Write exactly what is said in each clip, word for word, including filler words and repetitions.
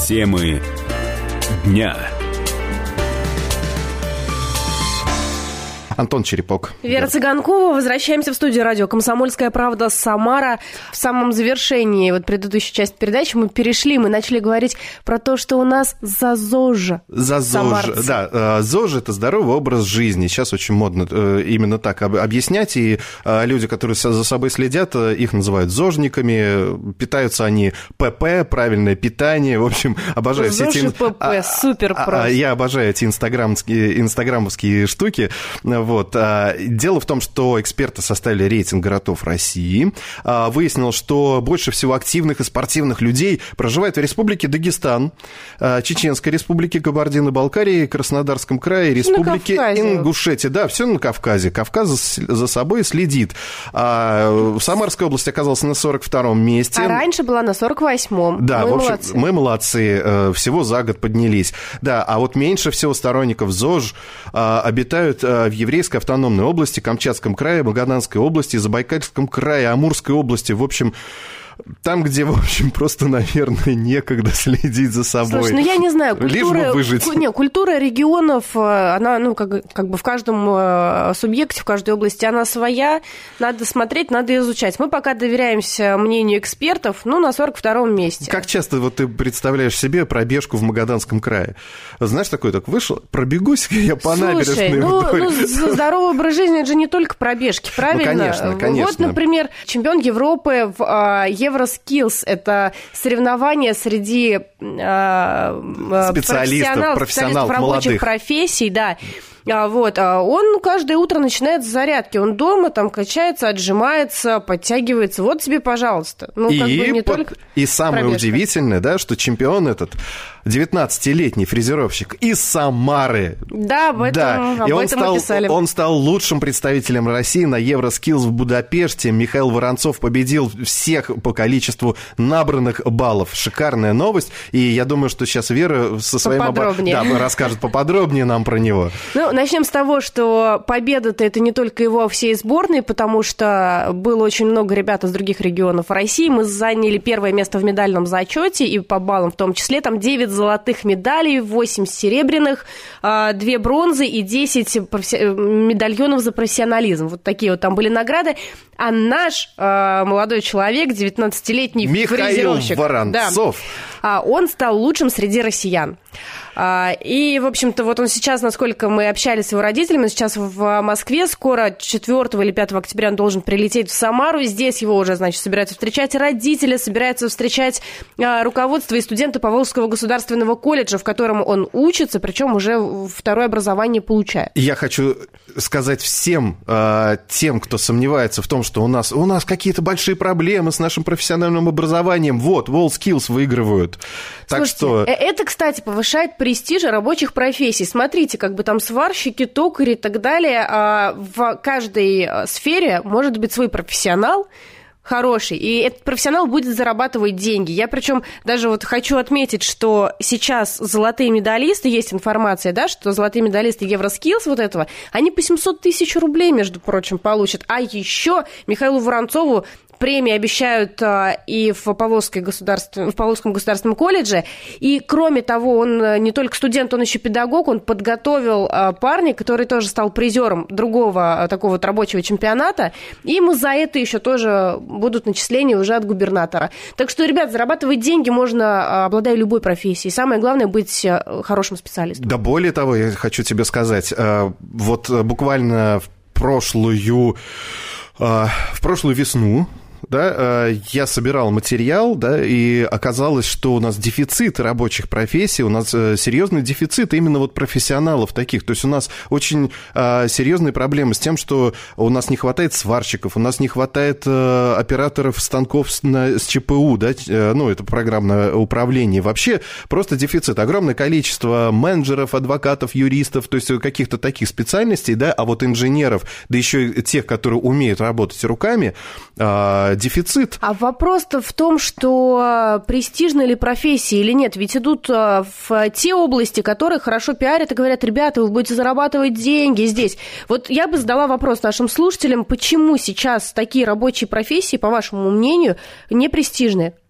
Темы дня. Антон Черепок. Вера Цыганкова. Возвращаемся в студию радио «Комсомольская правда» Самара. В самом завершении вот предыдущей части передачи мы перешли, мы начали говорить про то, что у нас за ЗОЖ. За ЗОЖ, да. ЗОЖ – это здоровый образ жизни. Сейчас очень модно именно так объяснять, и люди, которые за собой следят, их называют зожниками. Питаются они ПП, правильное питание. В общем, обожаю все эти... ЗОЖ и ПП, супер просто. Я обожаю эти инстаграмские, инстаграмовские штуки. Вот. Дело в том, что эксперты составили рейтинг городов России. Выяснилось, что больше всего активных и спортивных людей проживает в Республике Дагестан, Чеченской Республике, Кабардино-Балкарии, Краснодарском крае, Республике Ингушетия. Да, все на Кавказе. Кавказ за собой следит. Самарская область оказалась на сорок втором месте. А раньше была на сорок восьмом. Да, мы в общем, молодцы. мы молодцы. Всего за год поднялись. Да, а вот меньше всего сторонников ЗОЖ обитают в Еврейской автономной области, Камчатском крае, Магаданской области, Забайкальском крае, Амурской области. В общем, там, где, в общем, просто, наверное, некогда следить за собой. Слушай, ну я не знаю, культура, лишь бы выжить. Не, культура регионов, она, ну, как, как бы в каждом субъекте, в каждой области она своя. Надо смотреть, надо изучать. Мы пока доверяемся мнению экспертов, ну, на сорок втором месте. Как часто вот ты представляешь себе пробежку в Магаданском крае? Знаешь, такой, так вышел, пробегусь я по Слушай, набережной ну, вдоль. ну, здоровый образ жизни, это же не только пробежки, правильно? Ну, конечно, конечно. Вот, например, чемпион Европы в Евроскиллс, это соревнования среди э, специалистов, профессионалов, рабочих молодых. профессий, да. Вот, он каждое утро начинает с зарядки. Он дома там качается, отжимается, подтягивается. Вот тебе, пожалуйста. Ну, и, как бы не под... только и самое пробежка. удивительное, да, что чемпион этот девятнадцатилетний фрезеровщик из Самары. Да, об этом, да. об и он этом стал, написали. Он стал лучшим представителем России на Евроскиллс в Будапеште. Михаил Воронцов победил всех по количеству набранных баллов. Шикарная новость. И я думаю, что сейчас Вера со своим поподробнее. Оба... да, расскажет поподробнее нам про него. Ну, начнем с того, что победа-то это не только его, а всей сборной, потому что было очень много ребят из других регионов России. Мы заняли первое место в медальном зачете, и по баллам в том числе. Там девять золотых медалей, восемь серебряных, две бронзы и десять медальонов за профессионализм. Вот такие вот там были награды. А наш молодой человек, девятнадцатилетний фрезеровщик, Михаил Воронцов, да, он стал лучшим среди россиян. И, в общем-то, вот он сейчас, насколько мы общались с его родителями, сейчас в Москве, скоро четвёртого или пятого октября он должен прилететь в Самару. Здесь его уже, значит, собираются встречать родители, собираются встречать руководство и студенты Поволжского государственного колледжа, в котором он учится, причем уже второе образование получает. Я хочу сказать всем э, тем, кто сомневается в том, что у нас, у нас какие-то большие проблемы с нашим профессиональным образованием. Вот, WorldSkills выигрывают. Так Слушайте, что... это, кстати, повышает престиж рабочих профессий. Смотрите, как бы там сварщики, токари и так далее. В каждой сфере может быть свой профессионал, хороший, и этот профессионал будет зарабатывать деньги. Я причем даже вот хочу отметить, что сейчас золотые медалисты, есть информация, да, что золотые медалисты Евроскиллс вот этого, они по семьсот тысяч рублей, между прочим, получат. А еще Михаилу Воронцову премии обещают и в, Поволжской государстве, в Поволжском государственном колледже. И, кроме того, он не только студент, он еще педагог. Он подготовил парня, который тоже стал призером другого такого вот рабочего чемпионата. И ему за это еще тоже будут начисления уже от губернатора. Так что, ребят, зарабатывать деньги можно, обладая любой профессией. Самое главное — быть хорошим специалистом. Да более того, я хочу тебе сказать, вот буквально в прошлую, в прошлую весну, да, я собирал материал, да, и оказалось, что у нас дефицит рабочих профессий, у нас серьезный дефицит именно вот профессионалов таких. То есть у нас очень серьезные проблемы с тем, что у нас не хватает сварщиков, у нас не хватает операторов станков с ЧПУ, да, ну, это программное управление. Вообще просто дефицит. Огромное количество менеджеров, адвокатов, юристов, то есть каких-то таких специальностей, да, а вот инженеров, да еще и тех, которые умеют работать руками, дефицит. А вопрос-то в том, что престижны ли профессии или нет. Ведь идут в те области, которые хорошо пиарят и говорят: ребята, вы будете зарабатывать деньги здесь. Вот я бы задала вопрос нашим слушателям, почему сейчас такие рабочие профессии, по вашему мнению, не престижны?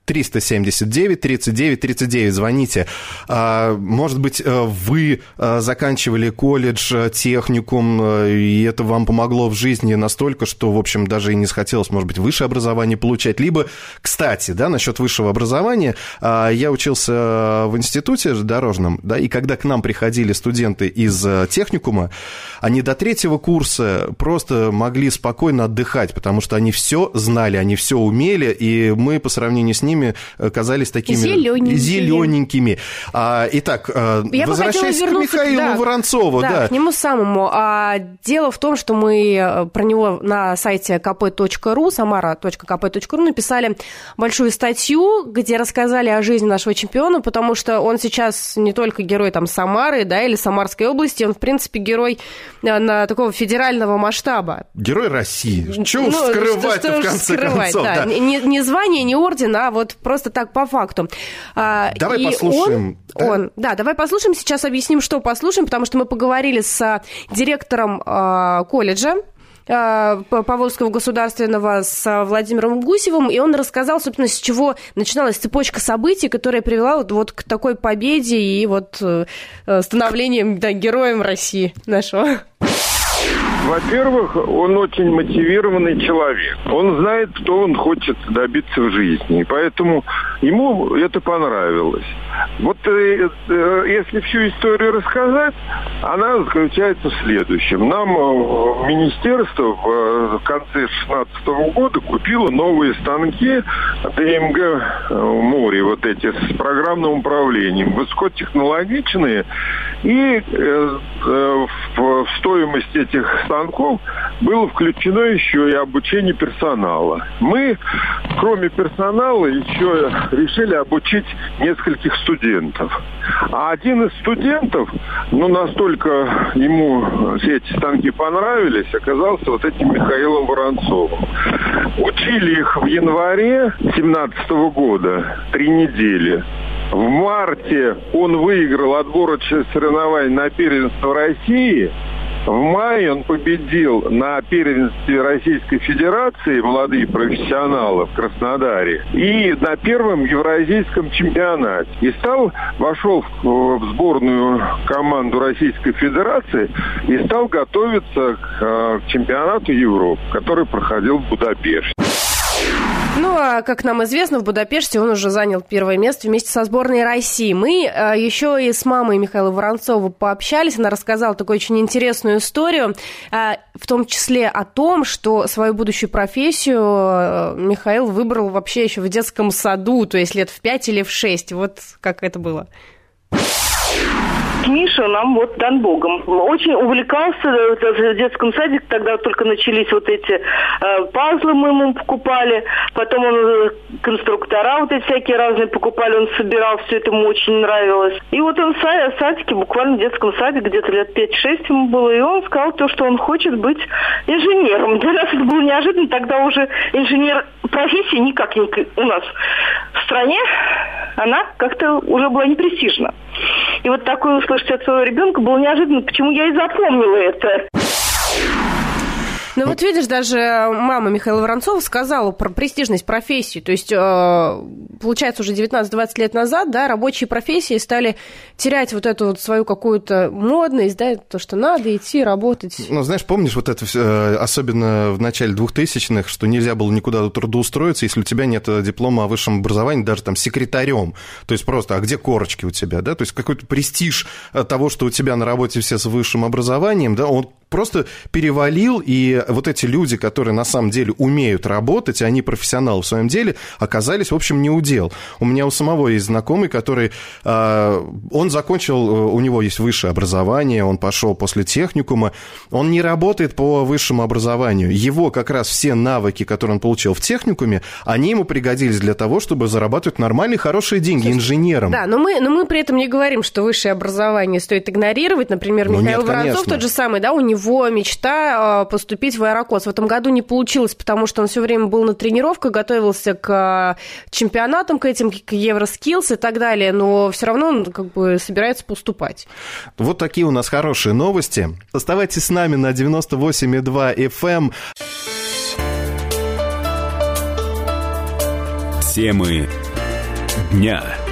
триста семьдесят девять тридцать девять тридцать девять, звоните. Может быть, вы заканчивали колледж, техникум, и это вам помогло в жизни настолько, что, в общем, даже и не захотелось, может быть, высшее образование получать. Либо, кстати, да, насчет высшего образования, я учился в институте дорожном, да, и когда к нам приходили студенты из техникума, они до третьего курса просто могли спокойно отдыхать, потому что они все знали, они все умели, и мы по сравнению с ними казались такими зелененькими. зелененькими. А, итак, я возвращаясь к Михаилу да, Воронцову. Да, да, к нему самому. А, дело в том, что мы про него на сайте ка пэ точка ру, самара точка ка пэ точка ру написали большую статью, где рассказали о жизни нашего чемпиона, потому что он сейчас не только герой там Самары, да, или Самарской области, он, в принципе, герой на такого федерального масштаба. Герой России. Чего уж ну, скрывать-то, в конце скрывать, концов. Да. Да. Не, не звание, не орден, а вот просто так по факту. Давай и послушаем. Он, он, да, давай послушаем. Сейчас объясним, что послушаем, потому что мы поговорили с директором э, колледжа э, Поволжского государственного, с Владимиром Гусевым, и он рассказал, собственно, с чего начиналась цепочка событий, которая привела вот, вот к такой победе и вот э, становлению да, героем России нашего. Во-первых, он очень мотивированный человек. Он знает, что он хочет добиться в жизни. И поэтому ему это понравилось. Вот э, э, если всю историю рассказать, она заключается в следующем. Нам э, министерство в, в конце шестнадцатого года купило новые станки дэ эм гэ э, «Море», вот эти с программным управлением, высокотехнологичные. И э, э, в, в стоимость этих станков было включено еще и обучение персонала. Мы, кроме персонала, еще решили обучить нескольких студентов. А один из студентов, ну, настолько ему все эти станки понравились, оказался вот этим Михаилом Воронцовым. Учили их в январе семнадцатого года, три недели. В марте он выиграл отборочные соревнования на первенство России. В мае он победил на первенстве Российской Федерации молодые профессионалы в Краснодаре и на первом евразийском чемпионате. И стал, вошел в, в сборную команду Российской Федерации и стал готовиться к, к чемпионату Европы, который проходил в Будапеште. Ну, а как нам известно, в Будапеште он уже занял первое место вместе со сборной России. Мы а, еще и с мамой Михаила Воронцова пообщались. Она рассказала такую очень интересную историю, а, в том числе о том, что свою будущую профессию а, Михаил выбрал вообще еще в детском саду, то есть лет в пять или в шесть. Вот как это было. Миша нам вот дан Богом. Очень увлекался в детском садике, тогда только начались вот эти э, пазлы мы ему покупали, потом он конструктора вот эти всякие разные покупали, он собирал, все это ему очень нравилось. И вот он в садике, буквально в детском садике, где-то лет пять-шесть ему было, и он сказал то, что он хочет быть инженером. Для нас это было неожиданно, тогда уже инженер профессии никак не у нас в стране, она как-то уже была непрестижна. И вот такое услышать от своего ребенка было неожиданно, почему я и запомнила это. Ну вот видишь, даже мама Михаила Воронцова сказала про престижность профессии. То есть, получается, уже девятнадцать-двадцать лет назад, да, рабочие профессии стали терять вот эту вот свою какую-то модность, да, то, что надо идти работать. Ну, знаешь, помнишь вот это, особенно в начале двухтысячных, что нельзя было никуда трудоустроиться, если у тебя нет диплома о высшем образовании, даже там секретарем. То есть просто, а где корочки у тебя, да? То есть какой-то престиж того, что у тебя на работе все с высшим образованием, да, он просто перевалил, и вот эти люди, которые на самом деле умеют работать, они профессионалы в своем деле, оказались, в общем, не у дел. У меня у самого есть знакомый, который, он закончил, у него есть высшее образование, он пошел после техникума, он не работает по высшему образованию. Его как раз все навыки, которые он получил в техникуме, они ему пригодились для того, чтобы зарабатывать нормальные, хорошие деньги инженером. Да, но мы, но мы при этом не говорим, что высшее образование стоит игнорировать. Например, ну, Михаил нет, Воронцов, конечно. тот же самый, да, у него его мечта поступить в Аэрокос. В этом году не получилось, потому что он все время был на тренировках, готовился к чемпионатам, к этим, к Евроскиллс и так далее, но все равно он как бы собирается поступать. Вот такие у нас хорошие новости. Оставайтесь с нами на девяносто восемь и два эф эм. Темы дня.